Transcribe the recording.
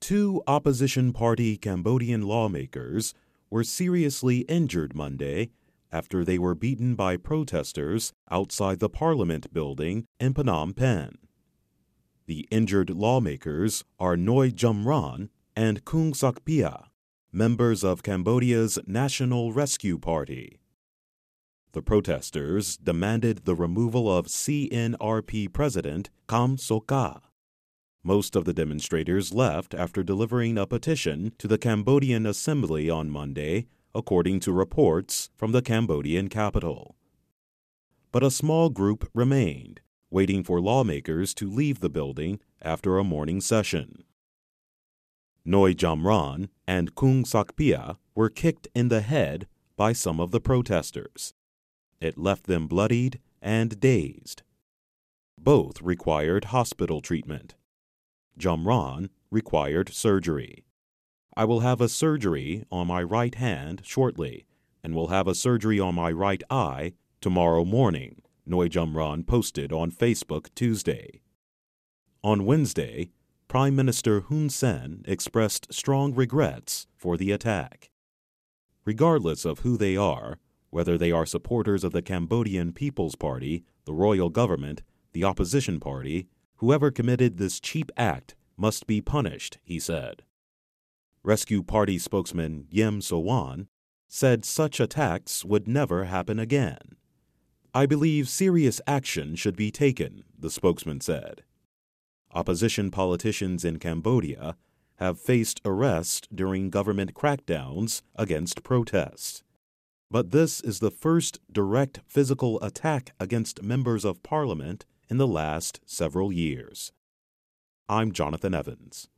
Two opposition party Cambodian lawmakers were seriously injured Monday after they were beaten by protesters outside the parliament building in Phnom Penh. The injured lawmakers are Noy Jumran and Kung Sakpia, members of Cambodia's National Rescue Party. The protesters demanded the removal of CNRP President Kem Sokha. Most of the demonstrators left after delivering a petition to the Cambodian Assembly on Monday, according to reports from the Cambodian capital. But a small group remained, waiting for lawmakers to leave the building after a morning session. Noy Jumran and Kung Sakpia were kicked in the head by some of the protesters. It left them bloodied and dazed. Both required hospital treatment. Jumran required surgery. "I will have a surgery on my right hand shortly, and will have a surgery on my right eye tomorrow morning," Noy Jumran posted on Facebook Tuesday. On Wednesday, Prime Minister Hun Sen expressed strong regrets for the attack. Regardless of who they are, whether they are supporters of the Cambodian People's Party, the royal government, the opposition party, whoever committed this cheap act must be punished, he said. Rescue Party spokesman Yem Sowan said such attacks would never happen again. "I believe serious action should be taken," the spokesman said. Opposition politicians in Cambodia have faced arrest during government crackdowns against protests. But this is the first direct physical attack against members of parliament in the last several years. I'm Jonathan Evans.